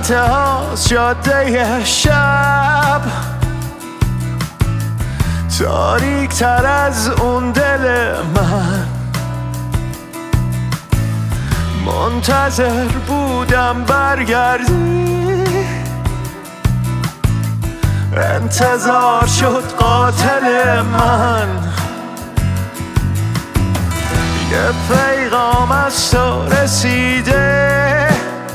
انتها جاده شب، تاریک تر از اون دل من. منتظر بودم برگردی، انتظار شد قاتل من. یه پیغام از تو رسیده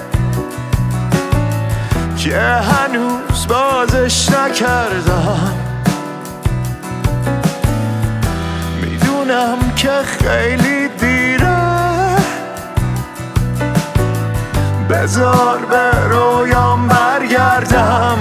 که هنوز بازش نکردم. میدونم که خیلی دیره، بذار به رویام برگردم.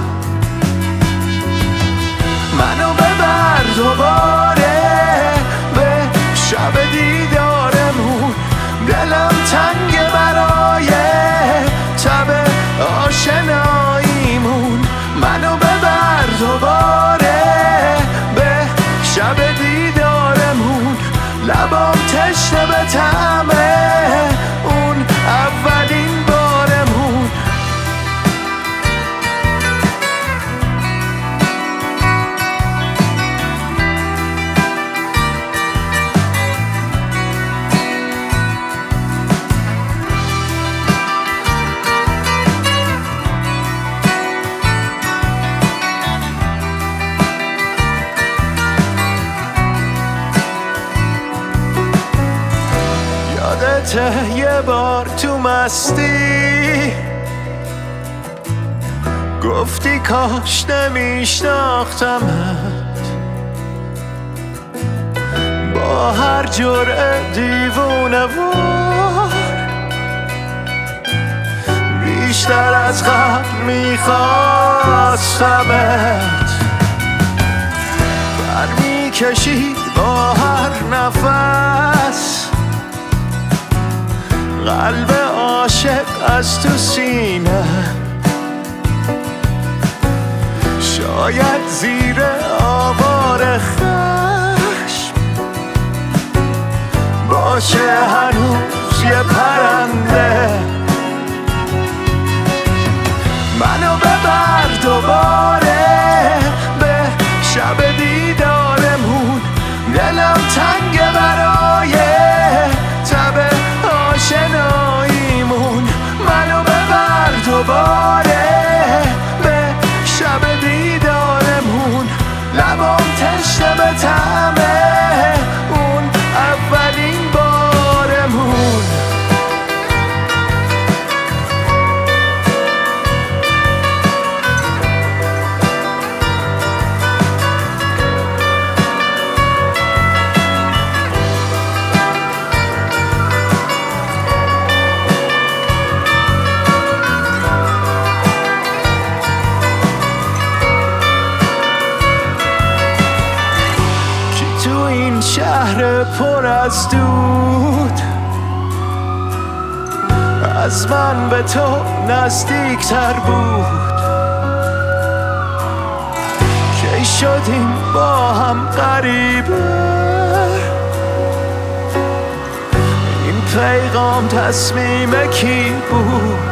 منو ببر دوباره به شب دیدارمون، دلم تنگ برای تب آشناییمون. منو ببر دوباره به شب دیدارمون، لبام تشنه به طعم اون اولین بارمون. یادته یه بار تو مستی گفتی کاش نمیشناختمت، با هر جرعه دیوونه وار بیشتر از قبل میخواستمت. برمیکشید با هر نفس قلب عاشق از تو سینه، شاید زیر آوار خشم باشه هنوز یه پرنده. منو ببر دوباره به شب دیدارمون، دلم تنگ برای تب آشناییمون. منو ببر دوباره به شب دیدارمون، لبام تشنه به طعم اون اولین بارمون. شهر پر از دود از من به تو نزدیکتر بود، کی شدیم با هم غریبه. این پیغام تصمیم کی بود؟